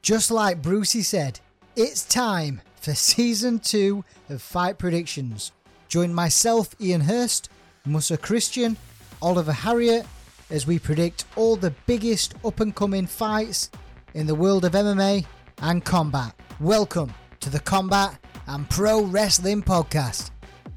Just like Brucey said, it's time for Season 2 of Fight Predictions. Join myself, Ian Hurst, Musa Christian, Oliver Harriott, as we predict all the biggest up-and-coming fights in the world of MMA and combat. Welcome to the Combat and Pro Wrestling Podcast.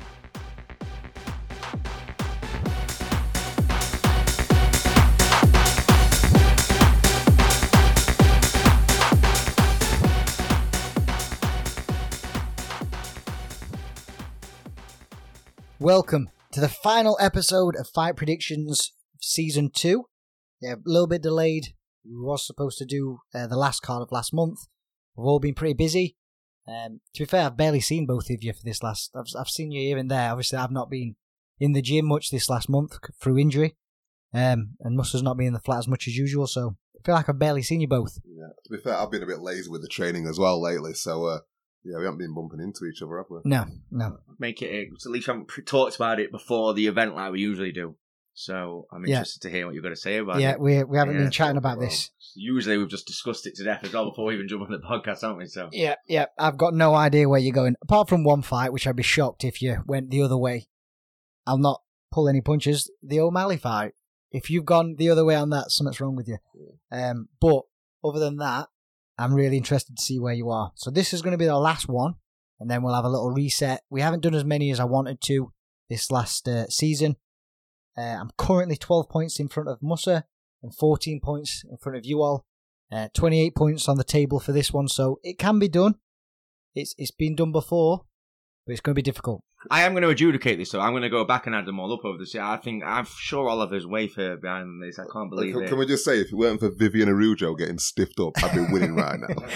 Welcome to the final episode of Fight Predictions Season 2. Yeah, a little bit delayed. We were supposed to do the last card of last month. We've all been pretty busy. To be fair, I've barely seen both of you for this last... I've seen you here and there. Obviously, I've not been in the gym much this last month through injury. And Musta's not been in the flat as much as usual, so I feel like I've barely seen you both. Yeah, to be fair, I've been a bit lazy with the training as well lately, so... yeah, we haven't been bumping into each other, have we? No. Make it, at least we haven't talked about it before the event like we usually do. So I'm interested to hear what you've got to say about it. Yeah, we haven't been chatting about this. Usually we've just discussed it to death as well before we even jump on the podcast, haven't we? So Yeah, I've got no idea where you're going. Apart from one fight, which I'd be shocked if you went the other way. I'll not pull any punches. The O'Malley fight. If you've gone the other way on that, something's wrong with you. Yeah. But other than that, I'm really interested to see where you are. So this is going to be the last one, and then we'll have a little reset. We haven't done as many as I wanted to this last season. I'm currently 12 points in front of Musa and 14 points in front of you all. 28 points on the table for this one, so it can be done. It's been done before, but it's going to be difficult. I am going to adjudicate this, so I'm going to go back and add them all up over this year. I'm sure Oliver's way further behind this. I can't believe it. Can we just say, if it weren't for Vivian Arujo getting stiffed up, I'd be winning right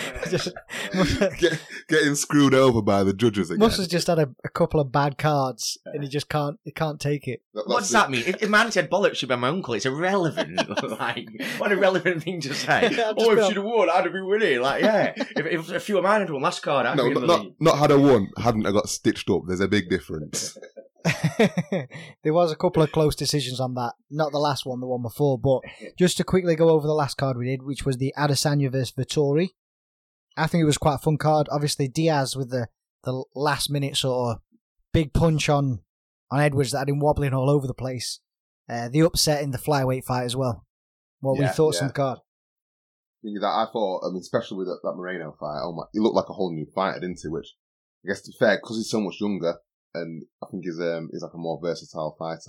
now. Getting screwed over by the judges again. Musa's just had a couple of bad cards, and he can't take it. What does that mean? If man said bollocks should be my uncle, it's irrelevant. Like, what an irrelevant thing to say. If she'd have won, I'd have been winning. Like, yeah. If a few of mine had won last card, I'd be in the lead. Not had I won, hadn't I got stitched up. There's a big difference. There was a couple of close decisions on that. Not the last one, the one before, but just to quickly go over the last card we did, which was the Adesanya vs Vettori. I think it was quite a fun card. Obviously, Diaz with the last minute sort of big punch on Edwards that had him wobbling all over the place. The upset in the flyweight fight as well. What were your thoughts on the card? I thought, especially with that Moreno fight, he looked like a whole new fighter, didn't he? Which, I guess, to be fair, because he's so much younger, and I think he's like a more versatile fighter.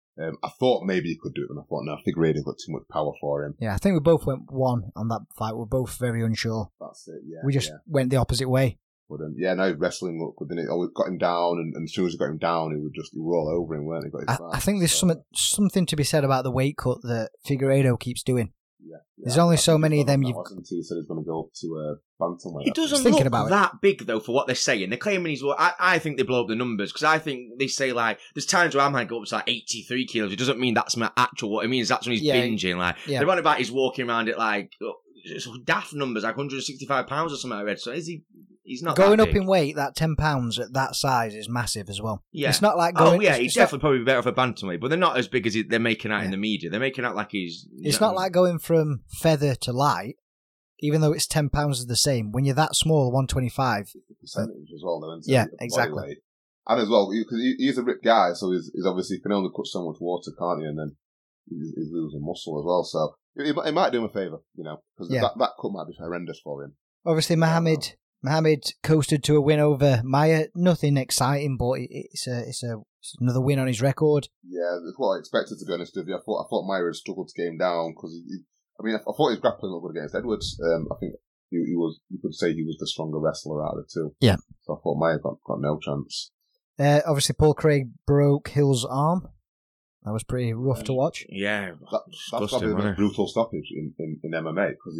I thought maybe he could do it, and I thought, no, Figueiredo's got too much power for him. Yeah, I think we both went one on that fight. We're both very unsure. That's it, yeah. We just went the opposite way. But no, wrestling looked good, didn't it? Got him down, and as soon as he got him down, he were all over him, weren't he? I think there's something to be said about the weight cut that Figueiredo keeps doing. Yeah. There's only so many of them. He said he's going to go up to bantamweight. It doesn't look that big though for what they're saying. They're claiming he's. I think they blow up the numbers because I think they say like there's times where I might go up to like 83 kilos. It doesn't mean that's my actual. What it means that's when he's binging. Like they're on about he's walking around at like daft numbers like 165 pounds or something. I read. So is he? He's not going that up in weight. That 10 pounds at that size is massive as well. Yeah, it's not like going. He's definitely probably better for bantamweight, but they're not as big as they're making out in the media. They're making out like he's. It's not like going from feather to light, even though it's 10 pounds is the same. When you're that small, 125. Percentage as well, though. Yeah, exactly. And as well, because he's a ripped guy, so he's obviously he can only cut so much water, can't he? And then he's losing muscle as well. So it might do him a favour, because that cut might be horrendous for him. Obviously, Mohammed coasted to a win over Maia. Nothing exciting, but it's another win on his record. Yeah, that's what I expected, to be honest with you. I thought Maia had struggled to get him down because I thought his grappling looked good against Edwards. I think you could say he was the stronger wrestler out of the two. Yeah. So I thought Maia got no chance. Obviously, Paul Craig broke Hill's arm. That was pretty rough to watch. Yeah, that's probably the most brutal stoppage in MMA because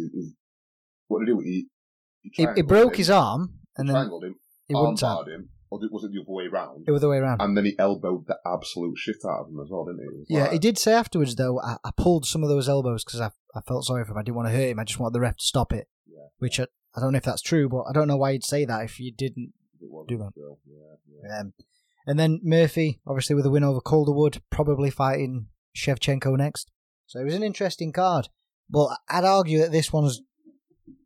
what did he do? He broke his arm and then strangled him. He wouldn't tap him. Or was it the other way around? It was the way around. And then he elbowed the absolute shit out of him as well, didn't he? Yeah, he did say afterwards, though, I pulled some of those elbows because I felt sorry for him. I didn't want to hurt him. I just wanted the ref to stop it. Yeah. Which I don't know if that's true, but I don't know why you'd say that if you didn't do that. Yeah. And then Murphy, obviously with a win over Calderwood, probably fighting Shevchenko next. So it was an interesting card. But I'd argue that this one's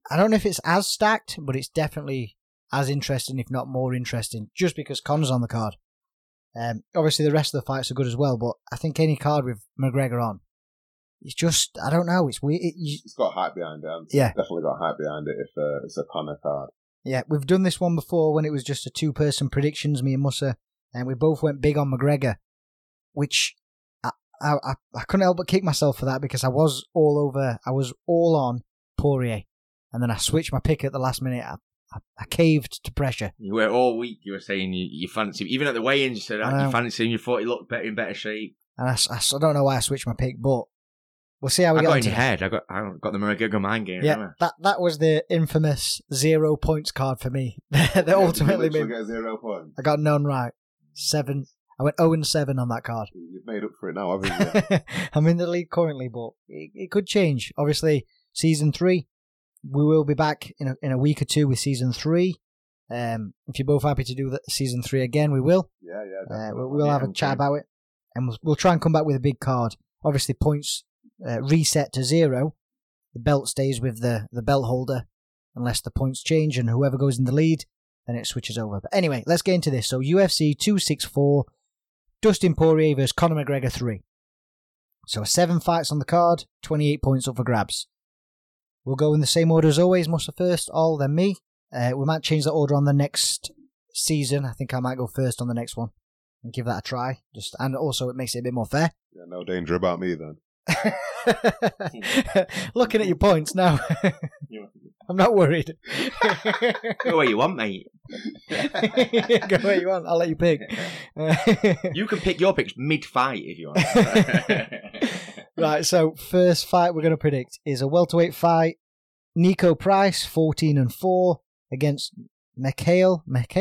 I don't know if it's as stacked, but it's definitely as interesting, if not more interesting, just because Conor's on the card. Obviously, the rest of the fights are good as well, but I think any card with McGregor on, it's just, I don't know, it's weird. It's got hype behind it. Yeah. Definitely got hype behind it if it's a Conor card. Yeah, we've done this one before when it was just a two-person predictions, me and Musa, and we both went big on McGregor, which I couldn't help but kick myself for that because I was all on Poirier, and then I switched my pick at the last minute. I caved to pressure. You were all week. You were saying you fancy, even at the weigh-ins. You said you fancy him. You thought he looked in better shape. And I don't know why I switched my pick, but we'll see how we get. I got in your head. I got the McGregor mind game. Yeah, that was the infamous 0 points card for me. That ultimately made. Get 0 points. I got none right. 7. I went 0-7 on that card. You've made up for it now, haven't you? I'm in the league currently, but it could change. Obviously, season 3. We will be back in a week or two with season 3. If you're both happy to do season 3 again, we will. Yeah. We'll have a chat about it, and we'll try and come back with a big card. Obviously, points reset to 0. The belt stays with the belt holder unless the points change, and whoever goes in the lead, then it switches over. But anyway, let's get into this. So UFC 264, Dustin Poirier versus Conor McGregor 3. So 7 fights on the card, 28 points up for grabs. We'll go in the same order as always. Musa first, All, then me. We might change that order on the next season. I think I might go first on the next one and give that a try. And also it makes it a bit more fair. Yeah, no danger about me then. Looking at your points now, I'm not worried. Go where you want, mate. Go where you want. I'll let you pick. You can pick your picks mid-fight if you want. Right, so first fight we're going to predict is a welterweight fight. Nico Price, 14-4, against Mikael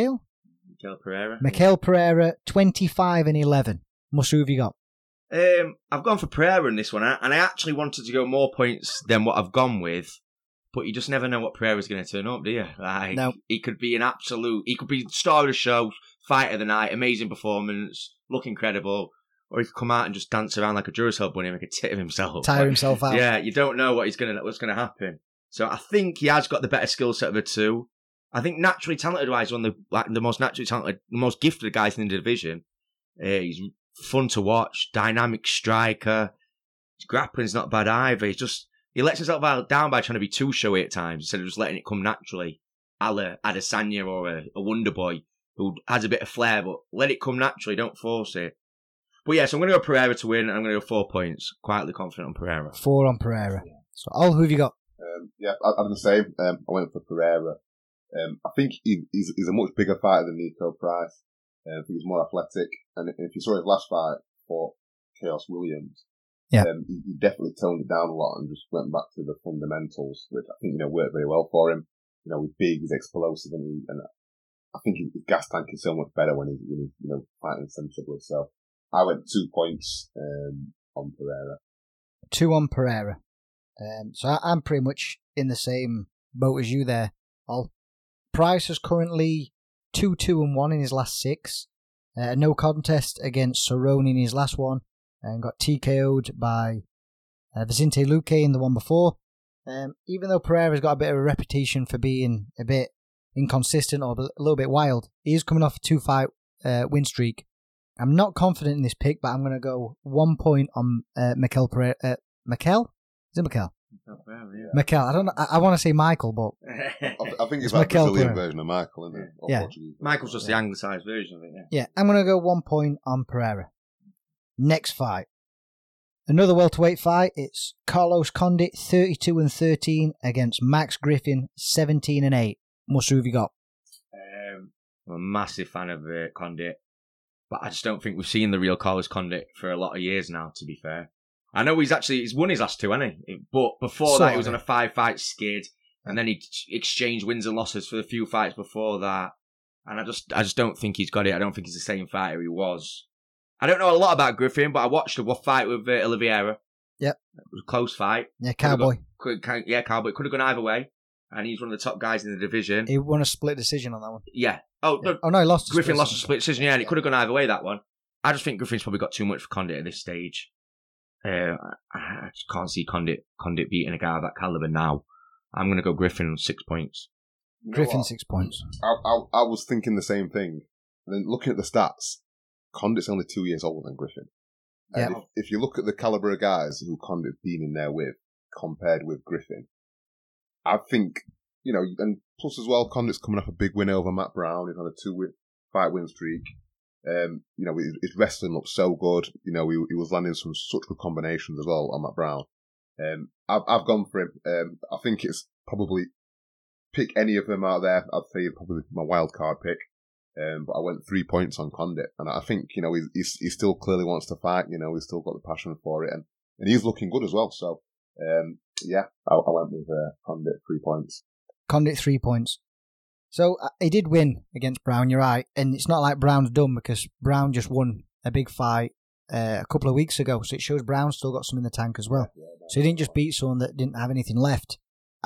Pereira, 25-11. Musa, who have you got? I've gone for Pereira in this one, and I actually wanted to go more points than what I've gone with, but you just never know what Pereira's going to turn up, do you? Like, no. He could be he could be star of the show, fight of the night, amazing performance, look incredible. Or he could come out and just dance around like a Duracell bunny and make a tit of himself. Tire himself out. Yeah, you don't know what's going to happen. So I think he has got the better skill set of the two. I think naturally talented-wise, one of the most naturally talented, the most gifted guys in the division. He's fun to watch, dynamic striker. His grappling's not bad either. He lets himself down by trying to be too showy at times instead of just letting it come naturally. A la Adesanya or a Wonder Boy who has a bit of flair, but let it come naturally, don't force it. But yeah, so I'm going to go Pereira to win, and I'm going to go 4 points. Quietly confident on Pereira. 4 on Pereira. So, who have you got? I'm the same. I went for Pereira. I think he's a much bigger fighter than Nico Price. I think he's more athletic. And if you saw his last fight for Chaos Williams, he definitely toned it down a lot and just went back to the fundamentals, which I think worked very well for him. He's big, he's explosive, and I think his gas tank is so much better when he's fighting sensibly. So I went 2 points on Pereira. 2 on Pereira. So I'm pretty much in the same boat as you there. Price is currently 2-2-1 in his last 6. No contest against Cerrone in his last one, and got TKO'd by Vicente Luque in the one before. Even though Pereira's got a bit of a reputation for being a bit inconsistent or a little bit wild, he is coming off a 2-fight win streak. I'm not confident in this pick, but I'm going to go 1 point on Mikael Pereira. Mikael? Is it Mikael? Yeah. Mikael. I don't know. I want to say Michael, but I think it's like the Brazilian version of Michael, isn't it? Or yeah. Portuguese. Michael's just the anglicised version of it. Yeah, I'm going to go 1 point on Pereira. Next fight. Another welterweight fight. It's Carlos Condit, 32-13, against Max Griffin, 17-8. Musa, who have you got? I'm a massive fan of Condit, but I just don't think we've seen the real Carlos Condit for a lot of years now, to be fair. I know he's won his last 2, hasn't he? But before that, he was on a 5-fight skid, and then he exchanged wins and losses for the few fights before that. And I just don't think he's got it. I don't think he's the same fighter he was. I don't know a lot about Griffin, but I watched a fight with Oliveira. Yep. It was a close fight. Yeah, Cowboy. Cowboy. Could have gone either way. And he's one of the top guys in the division. He won a split decision on that one. Yeah. Oh, no, he lost. Griffin lost a split decision, yeah, and it could have gone either way, that one. I just think Griffin's probably got too much for Condit at this stage. I just can't see Condit beating a guy of that caliber now. I'm going to go Griffin on 6 points. Griffin 6 points. I was thinking the same thing. And then looking at the stats, Condit's only 2 years older than Griffin. And if you look at the calibre of guys who Condit's been in there with, compared with Griffin, I think, and plus as well, Condit's coming off a big win over Matt Brown. He's had a 2-fight win streak. His wrestling looked so good. He was landing some such good combinations as well on Matt Brown. I've gone for him. I think it's probably pick any of them out there. I'd say probably my wild card pick. But I went 3 points on Condit, and I think he still clearly wants to fight. He's still got the passion for it, and he's looking good as well. So I went with Condit 3 points. Condit 3 points. So he did win against Brown. You're right, and it's not like Brown's done because Brown just won a big fight a couple of weeks ago. So it shows Brown's still got some in the tank as well. So he didn't just beat someone that didn't have anything left.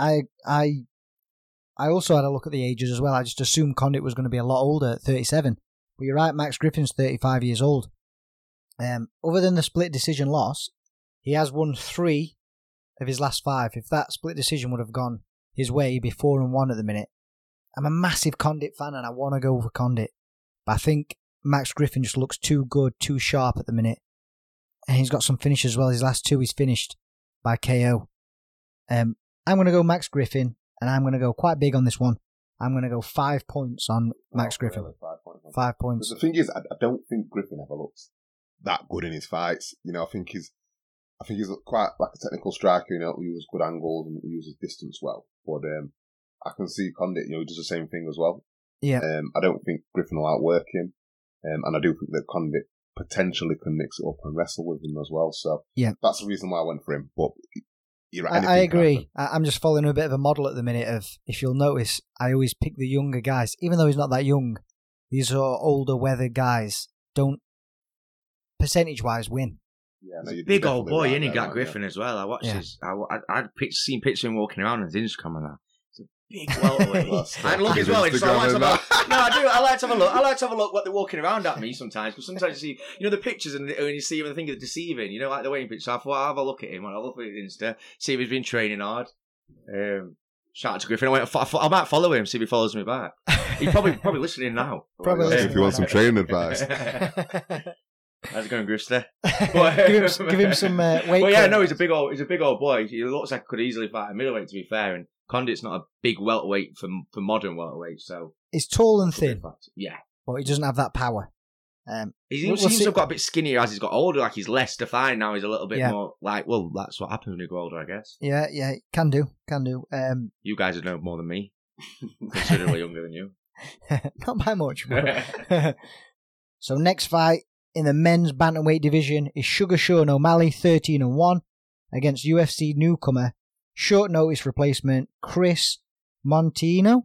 I also had a look at the ages as well. I just assumed Condit was going to be a lot older at 37. But you're right, Max Griffin's 35 years old. Other than the split decision loss, he has won 3 of his last 5. If that split decision would have gone his way, he'd be 4-1 at the minute. I'm a massive Condit fan and I want to go for Condit. But I think Max Griffin just looks too good, too sharp at the minute. And he's got some finishes as well. His last 2 he's finished by KO. I'm going to go Max Griffin. And I'm going to go quite big on this one. I'm going to go 5 points on Max Griffin. Really? 5 points. 5 points. But the thing is, I don't think Griffin ever looks that good in his fights. I think he's quite like a technical striker. He uses good angles and he uses distance well. But I can see Condit. He does the same thing as well. Yeah. I don't think Griffin will outwork him, and I do think that Condit potentially can mix it up and wrestle with him as well. So that's the reason why I went for him. But I agree. I'm just following a bit of a model at the minute of, if you'll notice, I always pick the younger guys. Even though he's not that young, these are older, weathered guys don't, percentage-wise, win. Yeah, no, big old boy, and he got Griffin as well. I watched his. I'd seen pictures of him walking around on his Instagram and that. It's a big welterweight. I look as well. So I like to have a, no, I do. I like to have a look. I like to have a look what they're walking around at me sometimes, because sometimes you see, the pictures and you see them and think it's deceiving. Like the weighing picture. So I thought I'll have a look at him. I'll look at his Insta, see if he's been training hard. Shout out to Griffin. I might follow him, see if he follows me back. He's probably listening now. Probably if you want some training advice. How's it going, Grifster? give him some weight. Well, yeah, no, he's a big old boy. He looks like he could easily fight a middleweight, to be fair. And Condit's not a big welterweight for modern welterweight, so he's tall and thin. Yeah, but he doesn't have that power. He seems to have got a bit skinnier as he's got older. Like he's less defined now. He's a little bit more like. Well, that's what happens when you grow older, I guess. Yeah, can do. You guys would know more than me. Considerably younger than you. Not by much. So next fight in the men's bantamweight division is Sugar Sean O'Malley, 13-1, against UFC newcomer, short notice replacement Chris Montino,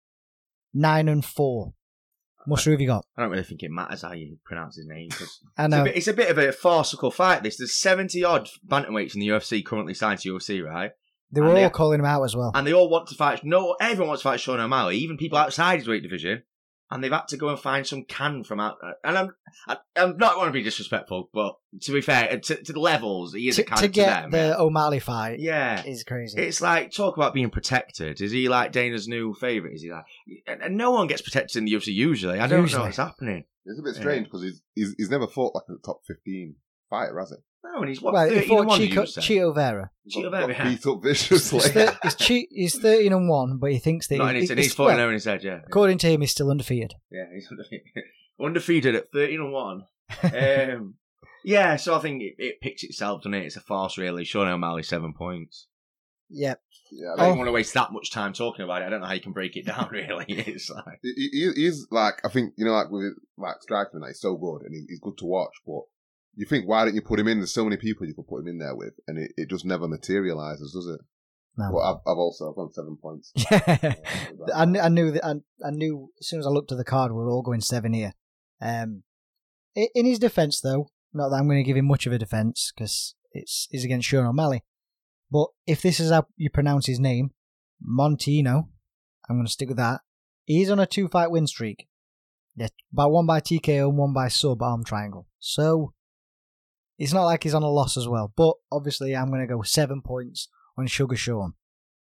9-4. Who have you got? I don't really think it matters how you pronounce his name. I know. It's a bit of a farcical fight, this. There's 70-odd bantamweights in the UFC currently signed to UFC, right? They were all calling him out as well. And they all want to fight. Everyone wants to fight Sean O'Malley, even people outside his weight division. And they've had to go and find some can from out. And I'm not want to be disrespectful, but to be fair, to the levels, he is a can to get them. The O'Malley fight, yeah, is crazy. It's like, talk about being protected. Is he like Dana's new favourite? Is he like? And no one gets protected in the UFC usually. I don't know what's happening. It's a bit strange because he's never fought like a top 15 fighter, has he? No, and he's what? Well, he fought Chito Vera. Chito Vera beat up viciously. He's 13-1, but he thinks that he's fighting over his head. Yeah, according to him, he's still undefeated. Yeah, he's undefeated at 13-1. Yeah, so I think it picks itself, doesn't it? It's a farce, really. Sean O'Malley, 7 points. Yep. Yeah, I don't want to waste that much time talking about it. I don't know how you can break it down, really. It's like he's like, I think, like with like striking, he's so good and he's good to watch, but you think, why don't you put him in? There's so many people you could put him in there with, and it just never materialises, does it? No. But I've gone 7 points. Yeah, I knew that. I knew as soon as I looked at the card, we were all going 7 here. In his defence, though, not that I'm going to give him much of a defence because it's against Sean O'Malley. But if this is how you pronounce his name, Montino, I'm going to stick with that. He's on a 2-fight win streak. Yeah, one by TKO and one by sub-arm triangle. So it's not like he's on a loss as well. But obviously, I'm going to go 7 points on Sugar Sean.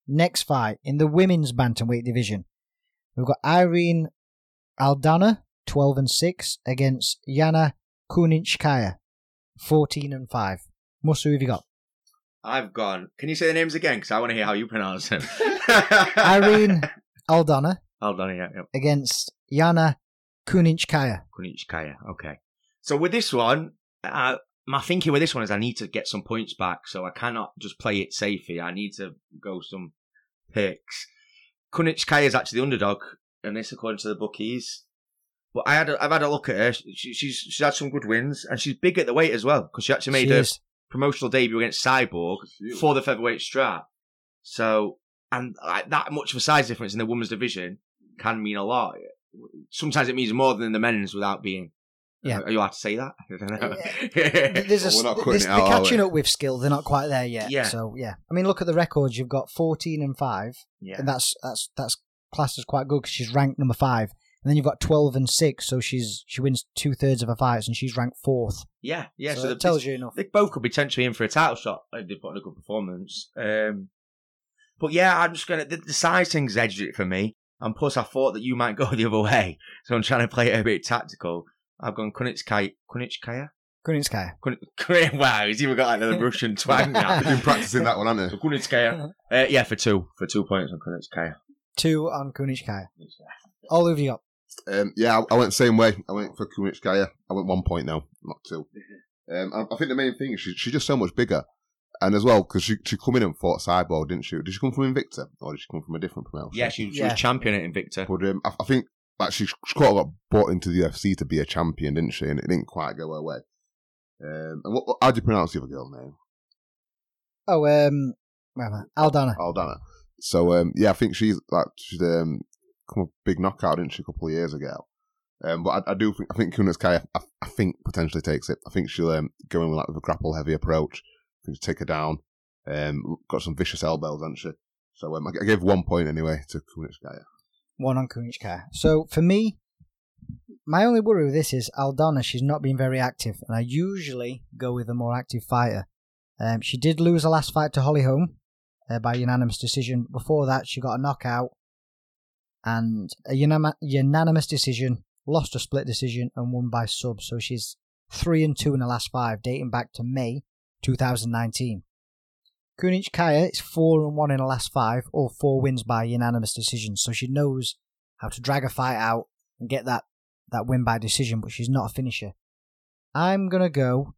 Next fight in the women's bantamweight division, we've got Irene Aldana, 12-6, against Yana Kunitskaya, 14-5. Musa, who have you got? I've gone. Can you say the names again? Because I want to hear how you pronounce them. Irene Aldana. Aldana, yeah. Against Yana Kunitskaya. Kunitskaya, okay. So with this one, my thinking with this one is I need to get some points back, so I cannot just play it safe here. I need to go some picks. Kunitskaya is actually the underdog, and this according to the bookies. But I've had a look at her. She's had some good wins, and she's big at the weight as well, because she actually made her promotional debut against Cyborg for the featherweight strap. So, and that much of a size difference in the women's division can mean a lot. Sometimes it means more than the men's without being. Yeah. Are you allowed to say that? I don't know. They're catching up with skill. They're not quite there yet. Yeah. So, yeah. I mean, look at the records. You've got 14-5. Yeah. And that's classed as quite good because she's ranked number 5. And then you've got 12-6, so she wins 2/3 of her fights, and she's ranked 4th. Yeah. So that tells you enough. They both could be potentially in for a title shot if they put in a good performance. But yeah, I'm just going to... The size thing's edged it for me. And plus, I thought that you might go the other way. So I'm trying to play it a bit tactical. I've gone Kunitskaya. Wow, he's even got like the Russian twang now. You've been practicing that one, haven't you? Kunitskaya. Yeah, for 2 points on Kunitskaya. 2 on Kunitskaya. All of you got. Yeah, I went the same way. I went for Kunitskaya. I went 1 point now, not 2. I think the main thing is she's just so much bigger. And as well, because she come in and fought Cyborg, didn't she? Did she come from Invicta? Or did she come from a different promotion? Yeah, she was champion at Invicta. But I think like she quite got brought into the UFC to be a champion, didn't she? And it didn't quite go her way. And how do you pronounce the other girl name? Oh, Aldana. Aldana. So, yeah, I think she's come a big knockout, didn't she, a couple of years ago? But I think Kunitskaya, I think potentially takes it. I think she'll go in with a grapple heavy approach. I think she'll take her down. Got some vicious elbows, hasn't she? So I gave 1 point anyway to Kunitskaya. 1 on Kunitskaya. So for me, my only worry with this is Aldana. She's not been very active, and I usually go with a more active fighter. She did lose her last fight to Holly Holm by unanimous decision. Before that, she got a knockout and a unanimous decision, lost a split decision, and won by sub. So she's 3-2 in the last 5, dating back to May 2019. Kunitskaya is 4-1 in the last 5, all 4 wins by unanimous decision. So she knows how to drag a fight out and get that win by decision, but she's not a finisher. I'm gonna go.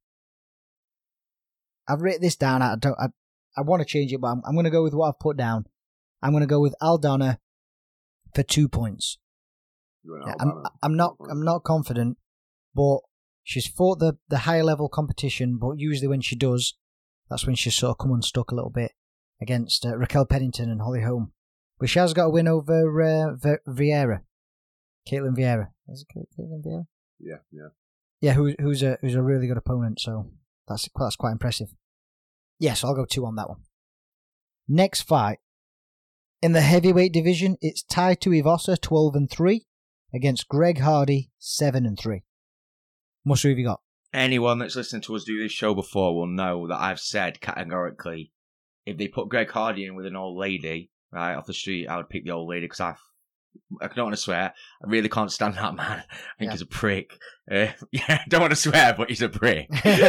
I've written this down. I want to change it, but I'm gonna go with what I've put down. I'm gonna go with Aldana for 2 points. Yeah, I'm not confident, but she's fought the higher level competition. But usually when she does, that's when she's sort of come unstuck a little bit against Raquel Pennington and Holly Holm. But she has got a win over Vieira. Caitlin Vieira. Is it Caitlin Vieira? Yeah. Yeah, who's a really good opponent, so that's quite impressive. Yes, I'll go 2 on that one. Next fight. In the heavyweight division, it's Tai Tuivasa 12-3 against Greg Hardy 7-3. Musa, who have you got? Anyone that's listened to us do this show before will know that I've said categorically, if they put Greg Hardy in with an old lady, right, off the street, I would pick the old lady because I don't want to swear. I really can't stand that man. I think he's a prick. I don't want to swear, but he's a prick.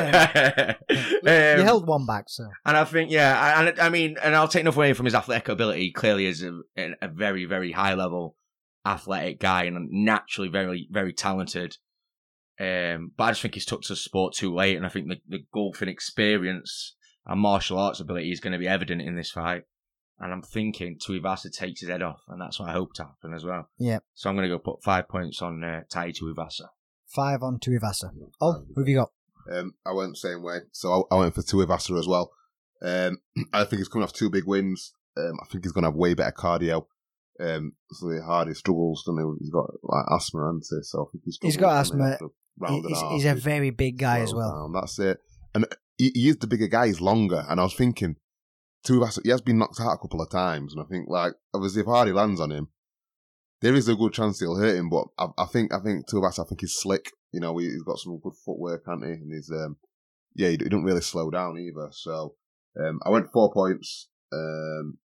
You held one back, so. And I think, and I'll take enough away from his athletic ability. He clearly is a very, very high level athletic guy and naturally very, very talented. But I just think he's took to sport too late, and I think the golfing experience and martial arts ability is going to be evident in this fight. And I'm thinking Tuivasa takes his head off, and that's what I hope to happen as well. Yeah. So I'm going to go put 5 points on Tai Tuivasa. 5 on Tuivasa. Oh, who have you got? I went the same way, so I went for Tuivasa as well. I think he's coming off 2 big wins. I think he's going to have way better cardio. So Hardy struggles, doesn't he? He's got asthma, hasn't he? So I think he's got asthma. He's a very big guy as well. Down. That's it. And he is the bigger guy. He's longer. And I was thinking, Tuivasa, he has been knocked out a couple of times. And I think, obviously, if Hardy lands on him, there is a good chance he'll hurt him. But I think Tuivasa, he's slick. You know, he's got some good footwork, hasn't he? And he's, he don't really slow down either. So I went 4 points.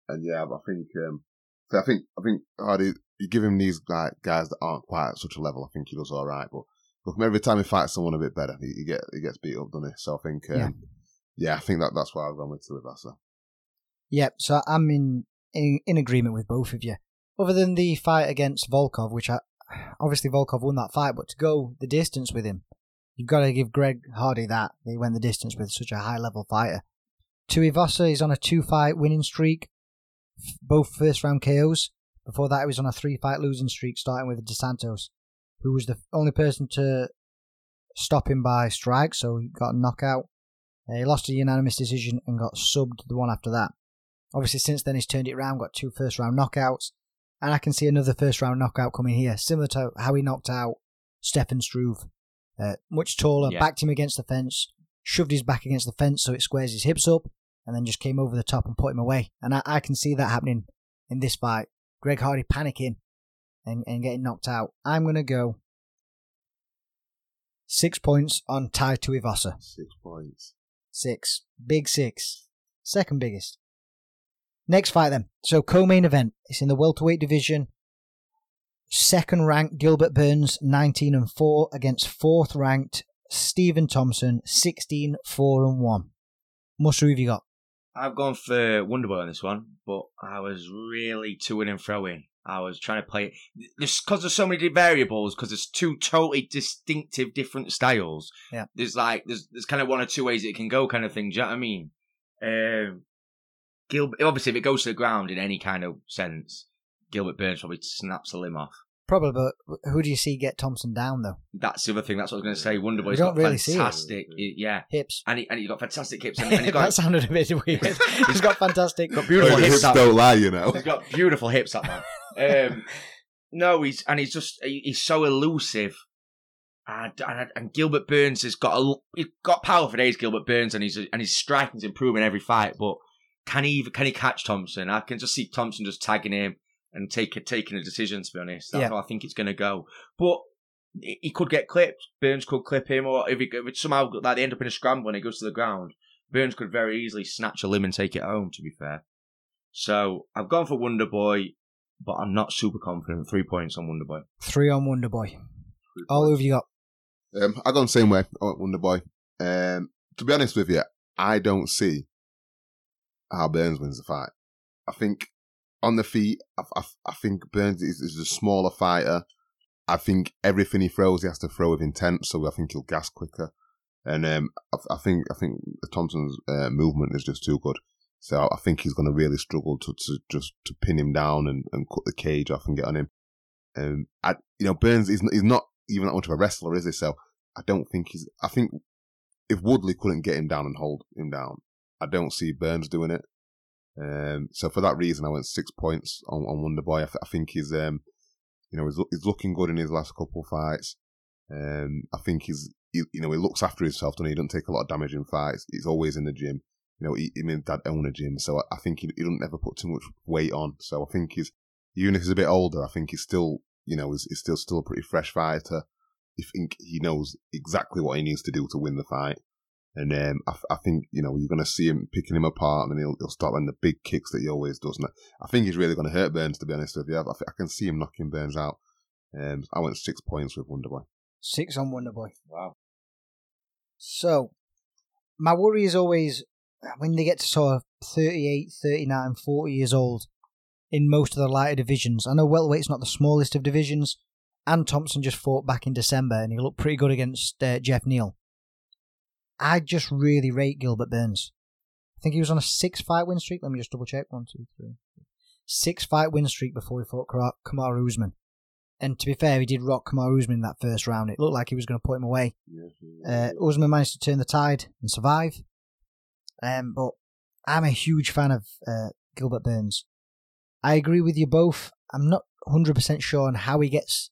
And yeah, I think Hardy, you give him these guys that aren't quite at such a level, I think he does all right. But from every time he fights someone a bit better, he gets beat up, doesn't he? So I think, I think that's why I've gone with Tuivasa. Yeah, so I'm in agreement with both of you. Other than the fight against Volkov, which obviously Volkov won that fight, but to go the distance with him, you've got to give Greg Hardy that. He went the distance with such a high-level fighter. Tuivasa is on a 2-fight winning streak, both first-round KOs. Before that, he was on a 3-fight losing streak, starting with Dos Santos, who was the only person to stop him by strike, so he got a knockout. He lost a unanimous decision and got subbed the one after that. Obviously, since then, he's turned it around, got 2 first-round knockouts, and I can see another first-round knockout coming here, similar to how he knocked out Stefan Struve. Much taller, backed him against the fence, shoved his back against the fence so it squares his hips up, and then just came over the top and put him away. And I can see that happening in this fight. Greg Hardy panicking and getting knocked out. I'm going to go 6 points on Tai Tuivasa. 6 points. 6. Big 6. Second biggest. Next fight then. So co-main event. It's in the welterweight division. Second ranked Gilbert Burns 19-4 against fourth ranked Stephen Thompson 16-4-1. Muster, who have you got? I've gone for Wonderboy on this one, but I was really to and fro-ing. I was trying to play it. Just because there's so many variables, because there's 2 totally distinctive different styles. Yeah. There's kind of 1 or 2 ways it can go kind of thing. Do you know what I mean? Gilbert, obviously, if it goes to the ground in any kind of sense, Gilbert Burns probably snaps a limb off. Probably, but who do you see get Thompson down, though? That's the other thing. That's what I was going to say. Wonderboy's got really fantastic, hips. And he's got fantastic hips. And he's got, that sounded a bit weird. He's got fantastic, beautiful hips. Don't lie, you know. He's got beautiful hips, that man. He's so elusive. And Gilbert Burns he's got power for days. Gilbert Burns, and his striking's improving every fight. But can he catch Thompson? I can just see Thompson just tagging him and taking a decision. To be honest, that's how I think it's going to go. But he could get clipped. Burns could clip him, or if it somehow they end up in a scramble and he goes to the ground, Burns could very easily snatch a limb and take it home. To be fair, so I've gone for Wonderboy, but I'm not super confident. 3 points on Wonderboy. 3 on Wonderboy. All who have you got? I've gone the same way. I went Wonderboy. To be honest with you, I don't see how Burns wins the fight. I think on the feet, I think Burns is a smaller fighter. I think everything he throws, he has to throw with intent, so I think he'll gas quicker. And I think Thompson's movement is just too good. So I think he's going to really struggle to pin him down and cut the cage off and get on him. Burns is not even that much of a wrestler, is he? So I don't think I think if Woodley couldn't get him down and hold him down, I don't see Burns doing it. So for that reason, I went 6 points on Wonderboy. I think he's looking good in his last couple of fights. I think he looks after himself, and he doesn't take a lot of damage in fights. He's always in the gym. He and Dad own a gym, so I think he doesn't ever put too much weight on. So I think even if he's a bit older, I think he's still, he's still a pretty fresh fighter. I think he knows exactly what he needs to do to win the fight. And I think, you're going to see him picking him apart, and he'll start on the big kicks that he always does. And I think he's really going to hurt Burns, to be honest with you. I can see him knocking Burns out. I went 6 points with Wonderboy. 6 on Wonderboy. Wow. So, my worry is always when they get to sort of 38, 39, 40 years old in most of the lighter divisions. I know welterweight's not the smallest of divisions, and Thompson just fought back in December, and he looked pretty good against Jeff Neal. I just really rate Gilbert Burns. I think he was on a 6-fight win streak. Let me just double check. 1, 2, 3. 6-fight win streak before he fought Kamaru Usman. And to be fair, he did rock Kamaru Usman in that first round. It looked like he was going to put him away. Usman managed to turn the tide and survive. But I'm a huge fan of Gilbert Burns. I agree with you both. I'm not 100% sure on how he gets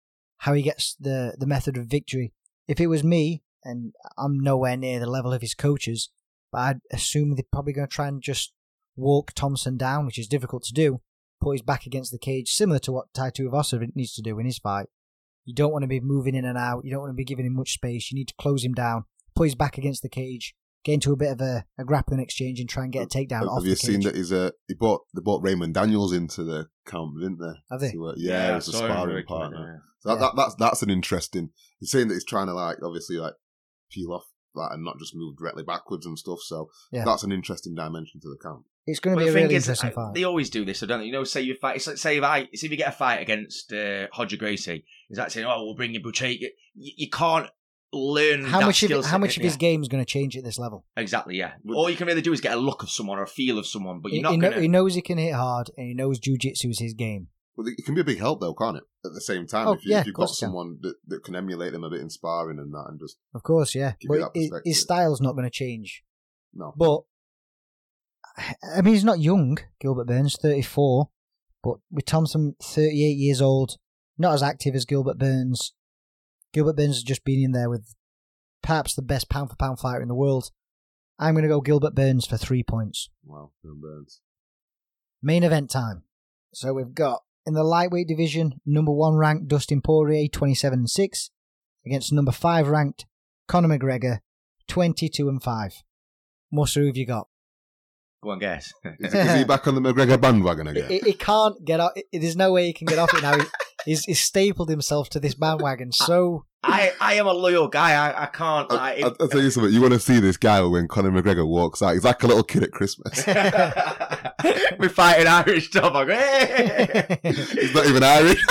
the method of victory. If it was me, and I'm nowhere near the level of his coaches, but I'd assume they're probably going to try and just walk Thompson down, which is difficult to do, put his back against the cage, similar to what Tai Tuivasa needs to do in his fight. You don't want to be moving in and out. You don't want to be giving him much space. You need to close him down, put his back against the cage, get into a bit of a grappling exchange and try and get a takedown off the cage. Have you seen that they bought Raymond Daniels into the camp, didn't they? Have they? Yeah, it's a sparring partner. So that's an interesting... He's saying that he's trying to, like, obviously, like, peel off that and not just move directly backwards and stuff. So that's an interesting dimension to the camp. It's going to be a really interesting fight. They always do this, don't they? You know, say you fight. It's like, say if you get a fight against Roger Gracie, is that saying, "Oh, we'll bring you Butchie"? You can't learn how much of his game is going to change at this level. Exactly, yeah. All you can really do is get a look of someone or a feel of someone, but you're not going to... He knows he can hit hard, and he knows jiu-jitsu is his game. Well, it can be a big help, though, can't it? At the same time, if you've got someone that can emulate them a bit in sparring and that, and just... Of course, yeah. But his style's not going to change. No. But, I mean, he's not young, Gilbert Burns, 34, but with Thompson, 38 years old, not as active as Gilbert Burns. Gilbert Burns has just been in there with perhaps the best pound-for-pound fighter in the world. I'm going to go Gilbert Burns for 3 points. Wow, Burns. Main event time. So we've got, in the lightweight division, number 1 ranked Dustin Poirier, 27-6, against number 5 ranked Conor McGregor, 22-5. Musa, who have you got? Go on, guess. Is he back on the McGregor bandwagon again? He can't get off. There's no way he can get off it now. He's stapled himself to this bandwagon. So I am a loyal guy. I can't. I'll tell you something. You want to see this guy when Conor McGregor walks out? He's like a little kid at Christmas. We're fighting Irish stuff. I go, hey! He's not even Irish.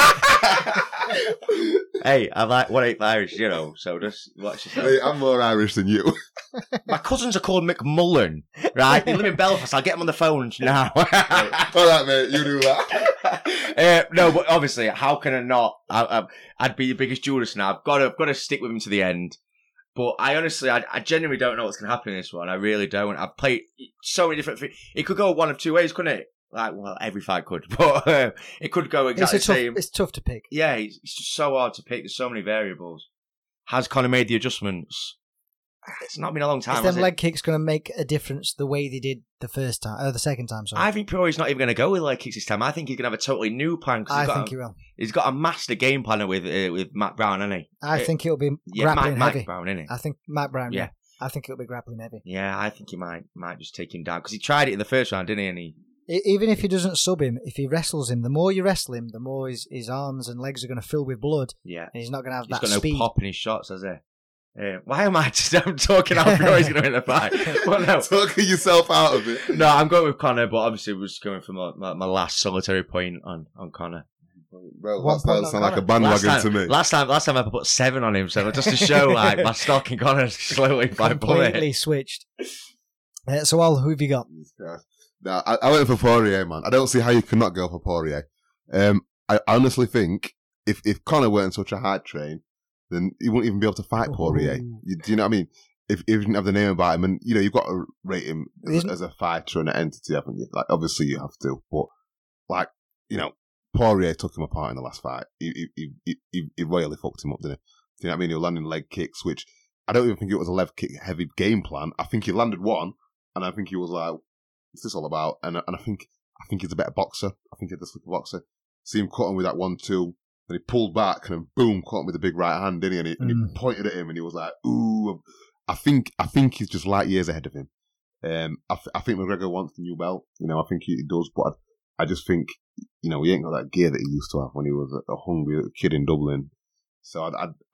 Hey, I'm like 1/8 Irish, you know. So just watch yourself. Hey, I'm more Irish than you. My cousins are called McMullen, right? They live in Belfast. I'll get them on the phone now. All right, mate. You do that. No, but obviously, how can I not? I'd be the biggest Judas now. I've got to stick with him to the end. But I genuinely don't know what's going to happen in this one. I really don't. I've played so many different things. It could go one of two ways, couldn't it? Like, well, every fight could, but it could go exactly the same. It's tough to pick. Yeah, it's just so hard to pick. There's so many variables. Has Conor made the adjustments? It's not been a long time. Is them leg kicks going to make a difference the way they did the second time? Sorry. I think Poirier's not even going to go with leg kicks this time. I think he's going to have a totally new plan. I think he will. He's got a master game planner with Matt Brown, hasn't he? I think it'll be grappling heavy. Matt Brown, isn't he? I think Matt Brown. Yeah. I think it'll be grappling heavy. Yeah, I think he might just take him down because he tried it in the first round, didn't he? And even if he doesn't sub him, if he wrestles him, the more you wrestle him, the more his arms and legs are going to fill with blood. Yeah, and he's not going to have that speed. He's got no pop in his shots, has he? Why am I just... I'm talking out before he's going to win the fight. Well, no. Talking yourself out of it. No, I'm going with Conor, but obviously we're just going for my last solitary point on Conor. Bro, that sounds like a bandwagon to me. Last time I put 7 on him, so just to show like my stalking Conor slowly by bullet. Completely switched. So, Al, who have you got? No, I went for Poirier, man. I don't see how you cannot go for Poirier. I honestly think if Conor weren't in such a hard train, then he wouldn't even be able to fight Poirier. Do you know what I mean? If he didn't have the name about him, and you know, you've got to rate him as a fighter and an entity, haven't you? Like, obviously you have to, but like, you know, Poirier took him apart in the last fight. He royally fucked him up, didn't he? Do you know what I mean? He was landing leg kicks, which I don't even think it was a leg kick heavy game plan. I think he landed one, and I think he was like, "What's this all about?" And I think he's a better boxer. I think he's a slicker boxer. See him caught him with that 1-2. Then he pulled back and then boom, caught him with the big right hand, didn't he? And he pointed at him and he was like, ooh. I think he's just light years ahead of him. I think McGregor wants the new belt. You know, I think he does, but I just think, you know, he ain't got that gear that he used to have when he was a hungry kid in Dublin. So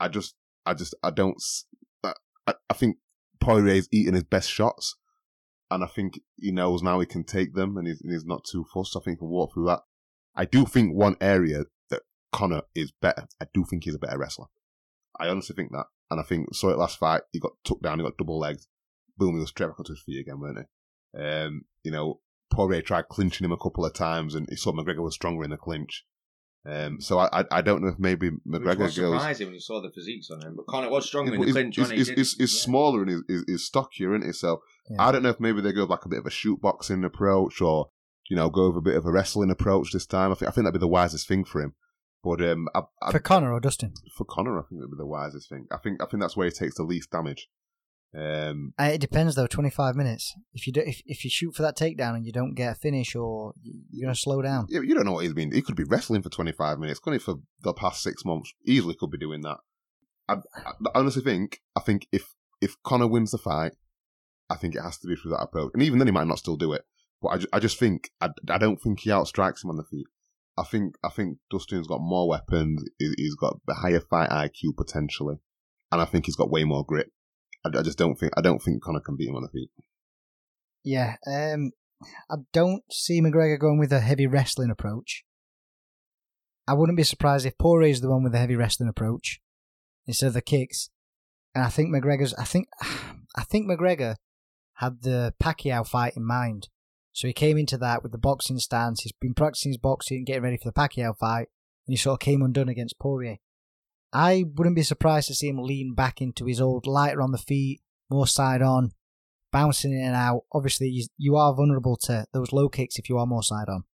I think Poirier's eating his best shots, and I think he knows now he can take them, and he's not too fussed. I think he'll walk through that. I do think one area that Conor is better. I do think he's a better wrestler. I honestly think that. And I think, saw it last fight, he got took down, he got double legged. Boom, he was straight back onto his feet again, weren't he? You know, Poirier tried clinching him a couple of times, and he saw McGregor was stronger in the clinch. So I don't know if maybe McGregor goes... It was surprising when you saw the physiques on him, but Conor was stronger in the clinch. He's smaller and he's stockier, isn't he? So I don't know if maybe they go like a bit of a shoot boxing approach, or, you know, go over a bit of a wrestling approach this time. I think that'd be the wisest thing for him. But for Conor or Dustin? For Conor, I think it'd be the wisest thing. I think that's where he takes the least damage. It depends though. 25 minutes. If you shoot for that takedown and you don't get a finish, or you're gonna slow down. Yeah, you don't know what he's been. He could be wrestling for 25 minutes. Couldn't he, for the past 6 months? Easily could be doing that. I honestly think. I think if Conor wins the fight, I think it has to be through that approach. And even then, he might not still do it. But I just think I don't think he outstrikes him on the feet. I think Dustin's got more weapons. He's got the higher fight IQ potentially, and I think he's got way more grit. I just don't think Conor can beat him on the feet. Yeah, I don't see McGregor going with a heavy wrestling approach. I wouldn't be surprised if Poirier is the one with the heavy wrestling approach instead of the kicks. And I think McGregor had the Pacquiao fight in mind. So he came into that with the boxing stance. He's been practicing his boxing, getting ready for the Pacquiao fight, and he sort of came undone against Poirier. I wouldn't be surprised to see him lean back into his old lighter on the feet, more side on, bouncing in and out. Obviously, you are vulnerable to those low kicks if you are more side on.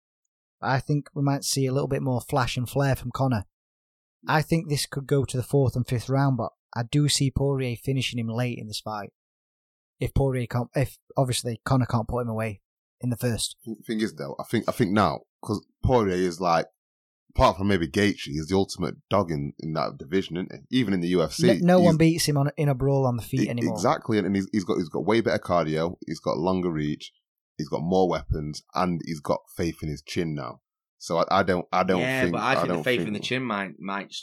I think we might see a little bit more flash and flare from Conor. I think this could go to the 4th and 5th round, but I do see Poirier finishing him late in this fight. If obviously Conor can't put him away in the first. The thing is, though, I think now, because Poirier is like, apart from maybe Gaethje, he's the ultimate dog in that division, isn't he? Even in the UFC. No one beats him in a brawl on the feet anymore. Exactly, and he's got way better cardio, he's got longer reach, he's got more weapons, and he's got faith in his chin now. So I don't think. Yeah, but I think the faith in the chin might.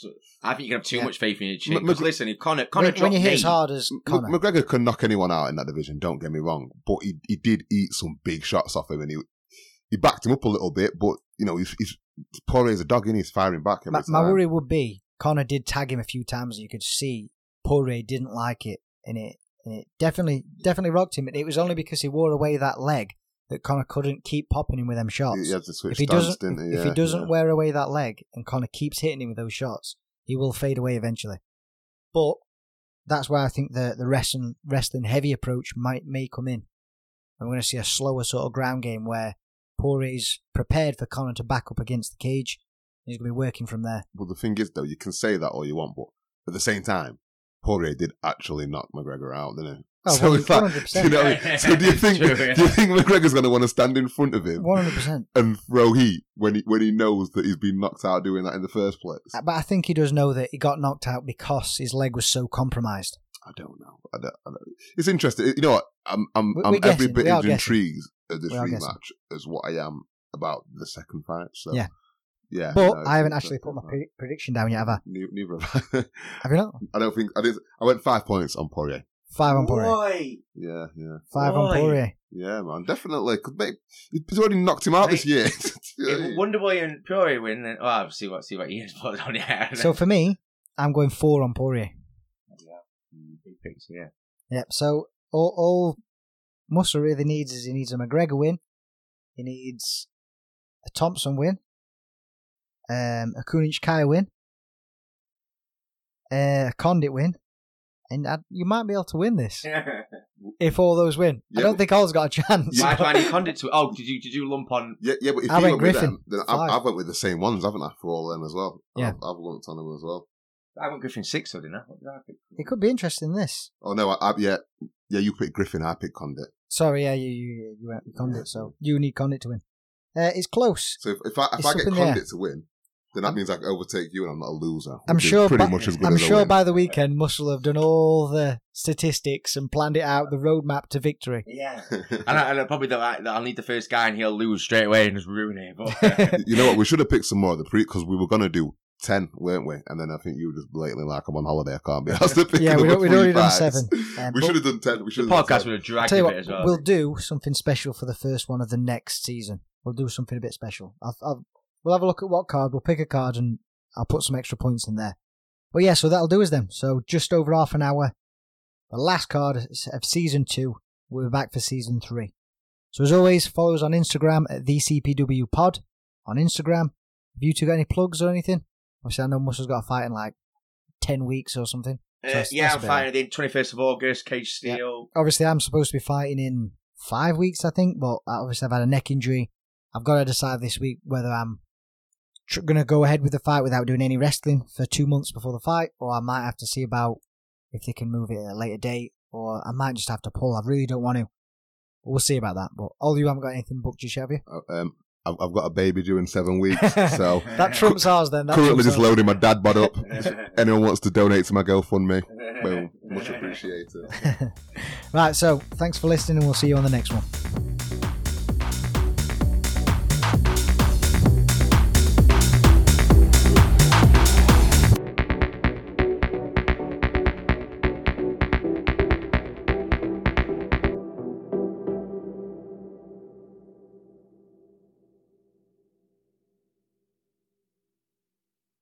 I think you can have too much faith in your chin. Because listen, if Conor when you hit as hard as Conor, McGregor can knock anyone out in that division. Don't get me wrong, but he did eat some big shots off him, and he backed him up a little bit. But he's Poirier's a dog, and he's firing back every time. My worry would be Conor did tag him a few times, and you could see Poirier didn't like it, and it definitely rocked him. It was only because he wore away that leg that Conor couldn't keep popping him with them shots. He had to switch stance, didn't he? If he doesn't wear away that leg and Conor keeps hitting him with those shots, he will fade away eventually. But that's where I think the wrestling heavy approach may come in. I'm going to see a slower sort of ground game where Poirier's prepared for Conor to back up against the cage. He's going to be working from there. Well, the thing is, though, you can say that all you want, but at the same time, Poirier did actually knock McGregor out, didn't he? Oh, so 100%. So do you think McGregor's going to want to stand in front of him 100% and throw heat when he knows that he's been knocked out doing that in the first place? But I think he does know that he got knocked out because his leg was so compromised. I don't know. It's interesting. You know what? I'm every bit as intrigued at this rematch as what I am about the second fight. So yeah. But I haven't actually put my prediction down yet, have I? Neither have I. Have you not? I don't think I did. I went 5 points on Poirier. 5 on Poirier. Why? Yeah. 5 on Poirier. Yeah, man, definitely. Because he's already knocked him out this year. If Wonderboy and Poirier win, then I'll see what Ian's put on here. So for me, I'm going 4 on Poirier. Big picks, yeah. Yep. So all Muscle really needs is he needs a McGregor win, he needs a Thompson win, a Kunich-Kaya win, a Condit win. And you might be able to win this if all those win. Yeah, I don't think all's got a chance. Why do I need Condit to? Oh, did you lump on? Yeah, but if you went with them, then I've went with the same ones, haven't I, for all of them as well? Yeah, I've lumped on them as well. I went Griffin 6, didn't I? What did I pick? It could be interesting. This. Oh no, you picked Griffin. I picked Condit. Sorry, you went with Condit, so you need Condit to win. It's close. So if I get Condit to win, then that means I can overtake you and I'm not a loser. I'm sure pretty much as good as sure by the weekend Muscle have done all the statistics and planned it out, the roadmap to victory. Yeah. and I probably I'll need the first guy and he'll lose straight away and just ruin it. But, you know what? We should have picked some more of the because we were going to do 10, weren't we? And then I think you were just blatantly like, I'm on holiday, I can't be asked to pick we'd already done 7. We should have done 10. The podcast would have dragged a bit as well. We'll do something special for the first one of the next season. We'll do something a bit special. We'll have a look at what card. We'll pick a card and I'll put some extra points in there. But yeah, so that'll do us then. So just over half an hour. The last card of Season 2. We'll be back for Season 3. So as always, follow us on Instagram at TheCPWPod. On Instagram. Have you two got any plugs or anything? Obviously, I know Muscle's got a fight in like 10 weeks or something. So I'm fighting the 21st of August, Cage Steel. Yeah. Obviously, I'm supposed to be fighting in 5 weeks, I think. But obviously, I've had a neck injury. I've got to decide this week whether I'm going to go ahead with the fight without doing any wrestling for 2 months before the fight, or I might have to see about if they can move it at a later date, or I might just have to pull. I really don't want to. We'll see about that. But all you haven't got anything booked just yet, have you? I've got a baby due in 7 weeks, so that trumps ours then. Currently just loading my dad bod up. If anyone wants to donate to my GoFundMe, boom, much appreciated. Right, so thanks for listening, and we'll see you on the next one.